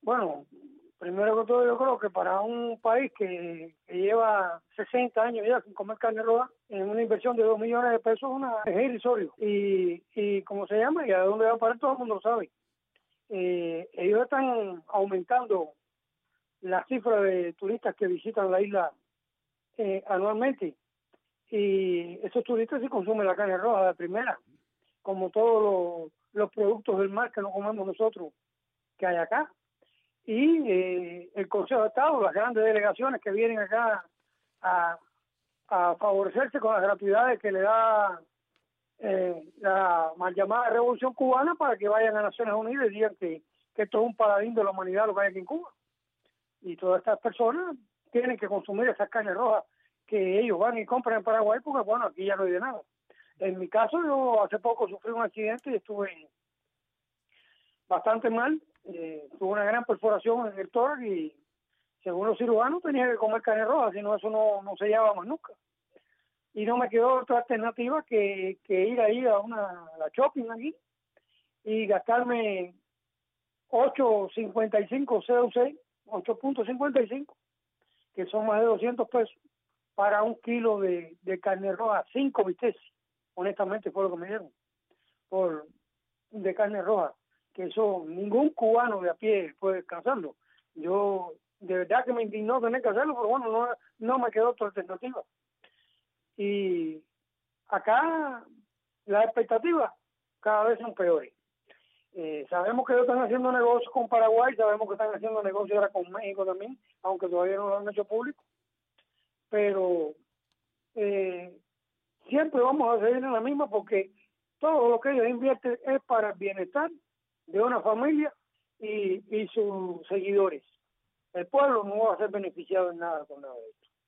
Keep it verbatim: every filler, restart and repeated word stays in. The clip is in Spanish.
Bueno, primero que todo yo creo que para un país que, que lleva sesenta años ya sin comer carne roja, en una inversión de dos millones de pesos una, es irrisorio. Y, y ¿cómo se llama? Y a dónde va a parar todo el mundo lo sabe. Eh, ellos están aumentando la cifra de turistas que visitan la isla eh, anualmente. Y esos turistas sí consumen la carne roja de primera, como todos los, los productos del mar que no comemos nosotros que hay acá. Y eh, el Consejo de Estado, las grandes delegaciones que vienen acá a, a favorecerse con las gratuidades que le da eh, la mal llamada Revolución Cubana para que vayan a Naciones Unidas y digan que, que esto es un paladín de la humanidad lo que hay aquí en Cuba. Y todas estas personas tienen que consumir esas carnes rojas que ellos van y compran en Paraguay porque, bueno, aquí ya no hay de nada. En mi caso, yo hace poco sufrí un accidente y estuve bastante mal. Eh, tuve una gran perforación en el tórax y, según los cirujanos, tenía que comer carne roja, si no, eso no, no se llevaba más nunca. Y no me quedó otra alternativa que, que ir ahí a una a la shopping aquí y gastarme ocho cincuenta y cinco C U C, ocho punto cincuenta y cinco, que son más de doscientos pesos, para un kilo de, de carne roja, cinco bisteces, honestamente fue lo que me dieron, por, de carne roja, que eso ningún cubano de a pie puede descansarlo. Yo, de verdad que me indignó tener que hacerlo, pero bueno, no, no me quedó otra alternativa. Y acá las expectativas cada vez son peores. Eh, sabemos que ellos están haciendo negocios con Paraguay, sabemos que están haciendo negocios ahora con México también, aunque todavía no lo han hecho público, pero eh, siempre vamos a seguir en la misma porque todo lo que ellos invierten es para el bienestar de una familia y, y sus seguidores. El pueblo no va a ser beneficiado en nada con nada de esto.